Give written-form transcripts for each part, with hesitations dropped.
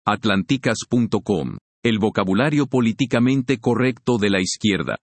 Atlanticas.com. El vocabulario políticamente correcto de la izquierda.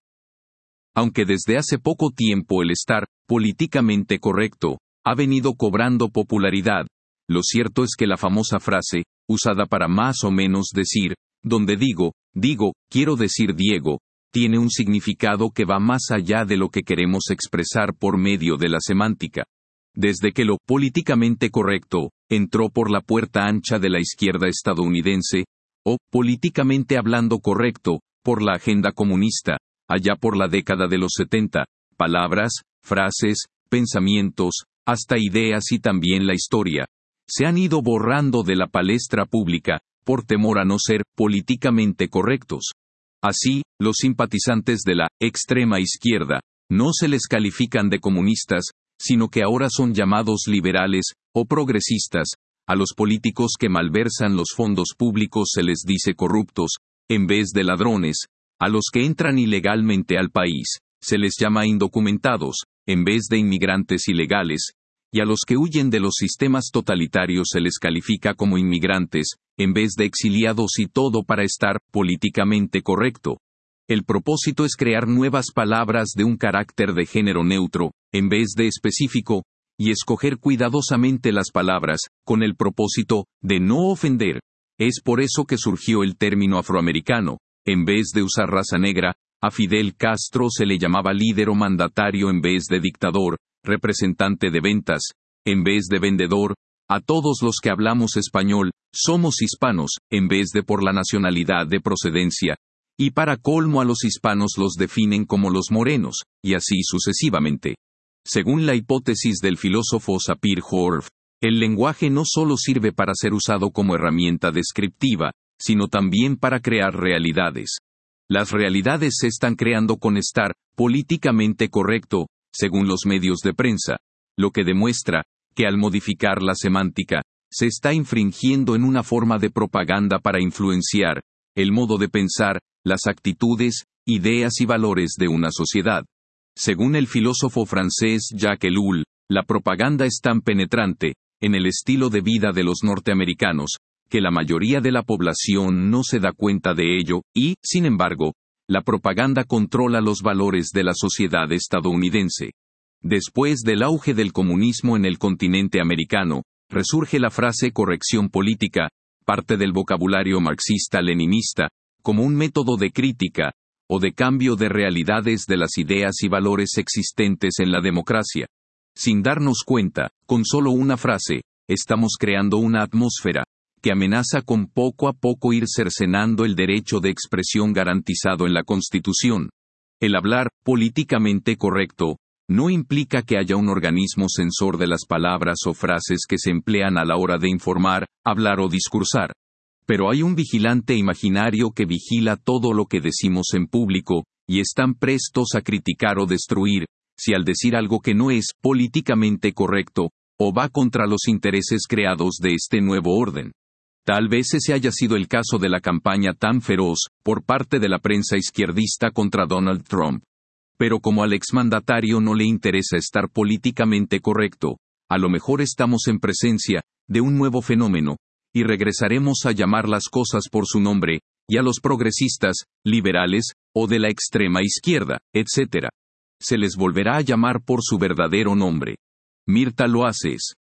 Aunque desde hace poco tiempo el estar políticamente correcto ha venido cobrando popularidad, lo cierto es que la famosa frase, usada para más o menos decir, donde digo, quiero decir Diego, tiene un significado que va más allá de lo que queremos expresar por medio de la semántica. Desde que lo políticamente correcto entró por la puerta ancha de la izquierda estadounidense, o políticamente hablando correcto, por la agenda comunista, allá por la década de los 70, palabras, frases, pensamientos, hasta ideas y también la historia, se han ido borrando de la palestra pública, por temor a no ser políticamente correctos. Así, los simpatizantes de la extrema izquierda no se les califican de comunistas, sino que ahora son llamados liberales o progresistas. A los políticos que malversan los fondos públicos se les dice corruptos, en vez de ladrones. A los que entran ilegalmente al país se les llama indocumentados, en vez de inmigrantes ilegales. Y a los que huyen de los sistemas totalitarios se les califica como inmigrantes, en vez de exiliados, y todo para estar políticamente correcto. El propósito es crear nuevas palabras de un carácter de género neutro, en vez de específico, y escoger cuidadosamente las palabras, con el propósito de no ofender. Es por eso que surgió el término afroamericano. En vez de usar raza negra, a Fidel Castro se le llamaba líder o mandatario en vez de dictador, representante de ventas, en vez de vendedor. A todos los que hablamos español, somos hispanos, en vez de por la nacionalidad de procedencia. Y para colmo a los hispanos los definen como los morenos, y así sucesivamente. Según la hipótesis del filósofo Sapir-Whorf, el lenguaje no solo sirve para ser usado como herramienta descriptiva, sino también para crear realidades. Las realidades se están creando con estar políticamente correcto, según los medios de prensa, lo que demuestra que al modificar la semántica, se está infringiendo en una forma de propaganda para influenciar el modo de pensar, las actitudes, ideas y valores de una sociedad. Según el filósofo francés Jacques Ellul, la propaganda es tan penetrante en el estilo de vida de los norteamericanos, que la mayoría de la población no se da cuenta de ello, y, sin embargo, la propaganda controla los valores de la sociedad estadounidense. Después del auge del comunismo en el continente americano, resurge la frase corrección política, parte del vocabulario marxista-leninista, como un método de crítica, o de cambio de realidades de las ideas y valores existentes en la democracia. Sin darnos cuenta, con solo una frase, estamos creando una atmósfera que amenaza con poco a poco ir cercenando el derecho de expresión garantizado en la Constitución. El hablar políticamente correcto no implica que haya un organismo censor de las palabras o frases que se emplean a la hora de informar, hablar o discursar. Pero hay un vigilante imaginario que vigila todo lo que decimos en público, y están prestos a criticar o destruir, si al decir algo que no es políticamente correcto, o va contra los intereses creados de este nuevo orden. Tal vez ese haya sido el caso de la campaña tan feroz, por parte de la prensa izquierdista contra Donald Trump. Pero como al exmandatario no le interesa estar políticamente correcto, a lo mejor estamos en presencia de un nuevo fenómeno, y regresaremos a llamar las cosas por su nombre, y a los progresistas, liberales, o de la extrema izquierda, etc. Se les volverá a llamar por su verdadero nombre. Mirta Loaces.